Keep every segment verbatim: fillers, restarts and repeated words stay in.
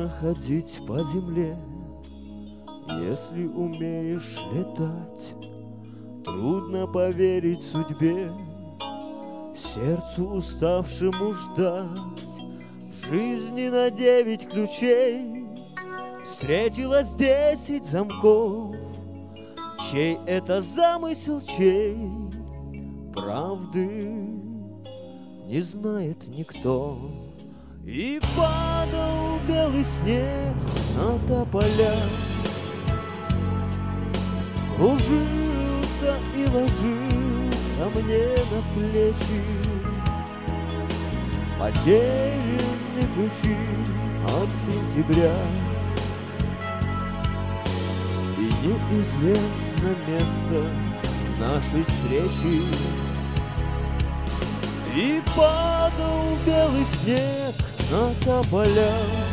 Трудно ходить по земле, если умеешь летать. Трудно поверить судьбе, сердцу уставшему ждать. В жизни на девять ключей встретилось десять замков. Чей это замысел, чей правды не знает никто. И падал белый снег на тополя, кружился и ложился мне на плечи потерянные ключи от сентября. И неизвестно место нашей встречи. И падал белый снег на тополя,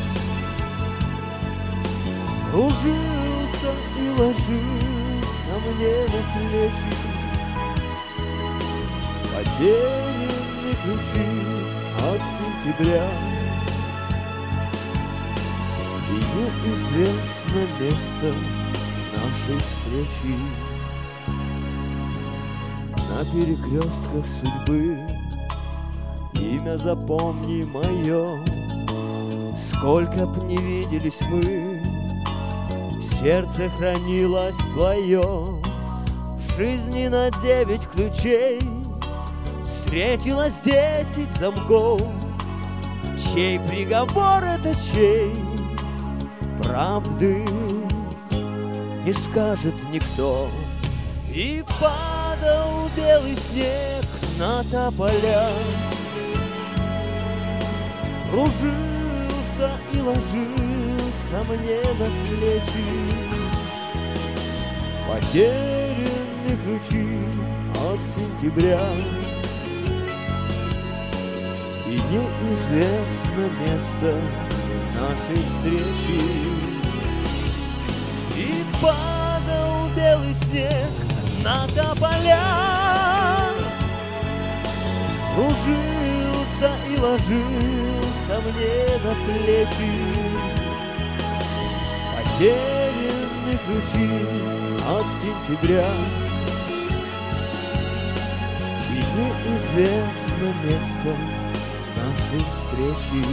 кружился и ложился мне на плечи потерянные ключи от сентября. И неизвестно место нашей встречи. На перекрестках судьбы имя запомни мое. Сколько б не виделись мы, сердце хранилось твое. В жизни на девять ключей встретилось десять замков. Чей приговор это, чей правды не скажет никто. И падал белый снег на тополя, кружился и ложился мне на плечи потерянные ключи от сентября. И неизвестно место нашей встречи. И падал белый снег на тополя, кружился и ложился мне на плечи потерянные ключи от сентября. И неизвестно место нашей встречи.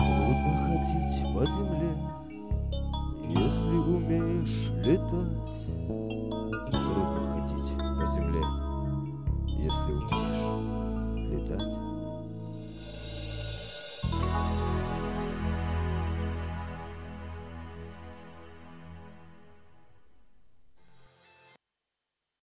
По земле, если умеешь летать.